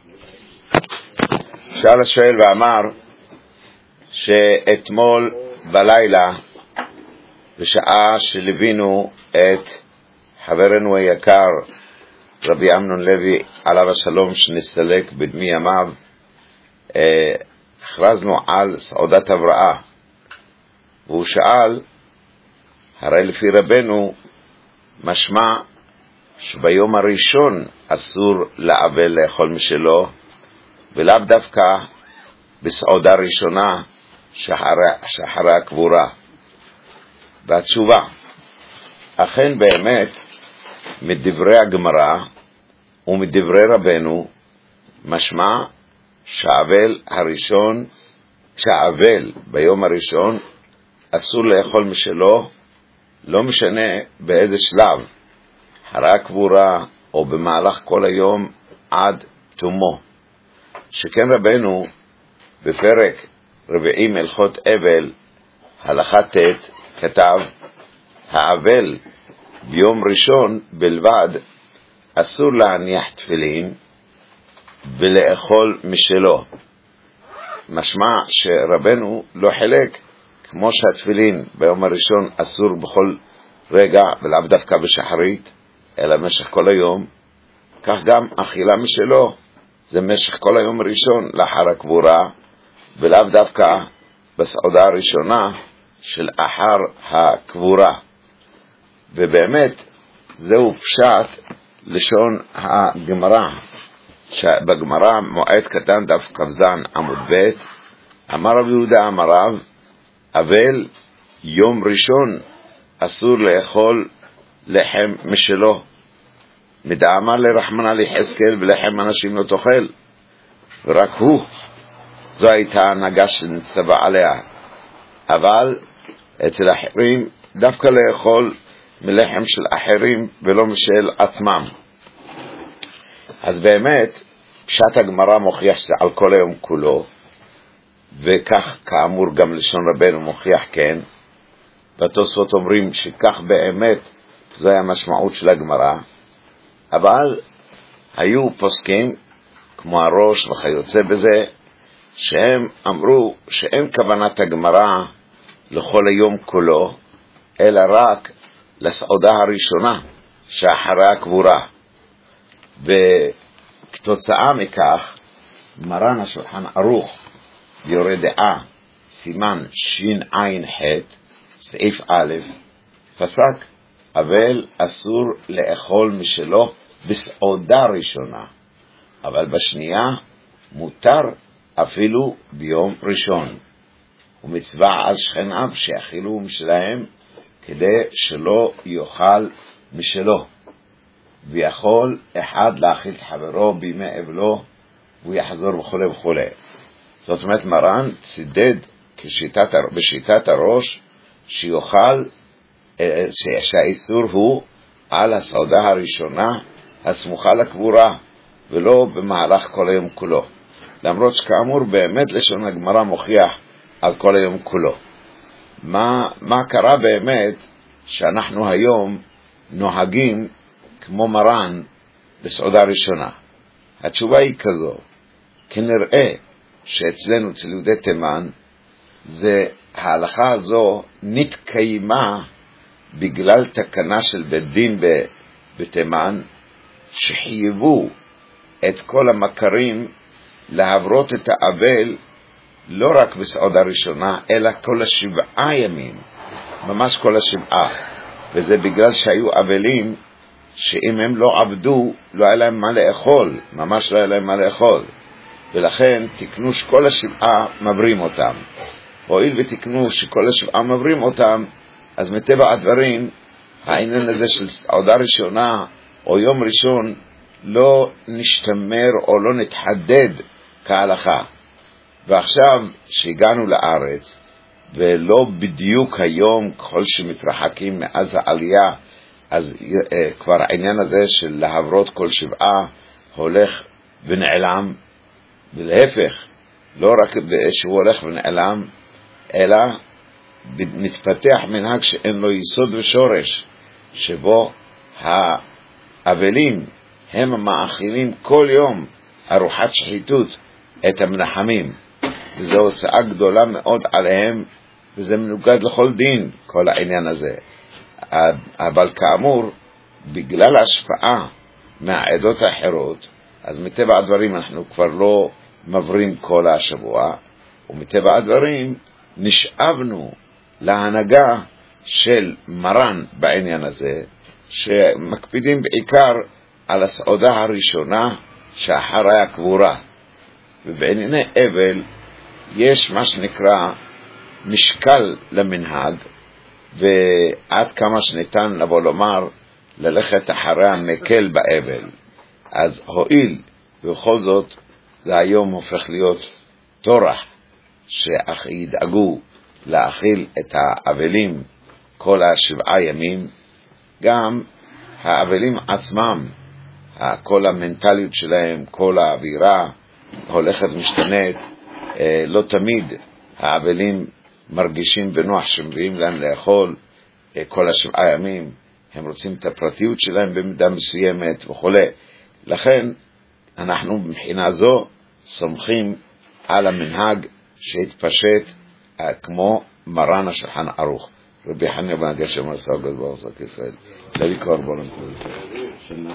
שאל השואל ואמר שאתמול בלילה בשעה שליווינו את חברנו היקר רבי אמנון לוי עליו השלום שנסתלק בדמי ימיו, הכרזנו על סעודת הבראה, והוא שאל, הרי לפי רבנו משמע שביום הראשון אסור לעבל לאכול משלו, ולאו דווקא בסעודה ראשונה שאחרי הקבורה. והתשובה, אכן באמת מדברי הגמרא ומדברי רבנו משמע שהאבל ביום הראשון אסור לאכול משלו, לא משנה באיזה שלב, אחרי הקבורה או במהלך כל היום עד תומו. שכן רבנו בפרק רביעי מלכות אבל הלכה ט' כתב, האבל ביום ראשון בלבד אסור להניח תפילין ולאכול משלו. משמע שרבנו לא חילק, כמו שהתפילין ביום הראשון אסור בכל רגע ולאו דווקא בשחרית אלא משך כל היום, כך גם אכילה משלו זה משך כל היום הראשון לאחר הקבורה, ולאו דווקא בסעודה הראשונה של אחר הקבורה. ובאמת זהו פשט לשון הגמרא, שבגמרא מועד קטן דף כ"ז עמוד ב', אמר רבי יהודה אמר רב, אבל יום ראשון אסור לאכול לחם משלו, מדאמר לרחמנא ליחזקאל ולחם אנשים לא תאכל, ורק הוא, זו הייתה ההנהגה שנצטווה עליה. אבל אצל אחרים דווקא לאכול מלחם של אחרים ולא משל עצמם. אז באמת פשט הגמרא מוכיח שזה על כל היום כולו, וכך כאמור גם לשון רבנו מוכיח כן, והתוספות אומרים שכך באמת זו היה המשמעות של הגמרא. אבל היו פוסקים כמו הראש וכיוצא בזה שהם אמרו שאין כוונת הגמרא לכל היום כולו אלא רק לסעודה הראשונה שאחרי הקבורה. וכתוצאה מכך מרן השולחן ערוך ביורה דעה סימן שע"ח סעיף א' פסק אבל אסור לאכול משלו בסעודה ראשונה, אבל בשנייה מותר אפילו ביום ראשון, ומצווה על שכניו שיאכילו משלהם כדי שלא יאכל משלו, ויכול אחד להאכיל את חברו בימי אבלו והוא יחזור וכו' וכו'. זאת אומרת מרן צידד בשיטת הראש שיוכל, שהאיסור הוא על הסעודה הראשונה הסמוכה לקבורה ולא במהלך כל היום כולו, למרות שכאמור באמת לשון הגמרא מוכיח על כל היום כולו. מה קרה באמת שאנחנו היום נוהגים כמו מרן בסעודה ראשונה? התשובה היא כזו, כנראה שאצלנו אצל יהודי תימן ההלכה הזו נתקיימה בגלל תקנה של בית דין בתימן שחייבו את כל המכרים להברות את האבל לא רק בסעודה ראשונה אלא כל 7 ימים, ממש כל 7. וזה בגלל שהיו אבלים שאם הם לא עבדו לא היה להם מה לאכול, ממש לא היה להם מה לאכול, ולכן תקנו שכל 7 מברים אותם. הואיל ותקנו שכל 7 מברים אותם, אז מטבע הדברים העניין הזה של סעודה ראשונה או יום ראשון לא נשתמר או לא נתחדד כהלכה. ועכשיו שהגענו לארץ ולא בדיוק היום ככל שמתרחקים מאז העלייה, אז כבר העניין הזה של להברות כל 7 הולך ונעלם, ולהפך, לא רק שהוא הולך ונעלם אלא מתפתח מנהג שאין לו יסוד ושורש, שבו האבלים הם המאכילים כל יום ארוחת שחיתות את המנחמים, וזו הוצאה גדולה מאוד עליהם, וזה מנוגד לכל דין, כל העניין הזה. אבל כאמור, בגלל ההשפעה מהעדות האחרות, אז מטבע הדברים אנחנו כבר לא מברים כל השבוע, ומטבע הדברים נשאבנו להנהגה של מרן בעניין הזה, שמקפידים בעיקר על הסעודה הראשונה שאחרי הקבורה. ובענייני אבל יש מה שנקרא משקל למנהג, ועד כמה שניתן לבוא לומר ללכת אחרי המקל באבל. אז הועיל ובכל זאת זה היום הופך להיות תורח שידאגו להאכיל את האבלים כל 7 ימים. גם האבלים עצמם, כל המנטליות שלהם, כל האווירה הולכת משתנית. לא תמיד האבלים מרגישים בנוח שמביאים להם לאכול כל 7 ימים, הם רוצים את הפרטיות שלהם במידה מסוימת וכו'. לכן אנחנו מבחינה זו סומכים על המנהג שהתפשט כמו מרן השולחן ערוך רבי חנינא בן הגשם עשה גדול בארץ ישראל. לבי קורבן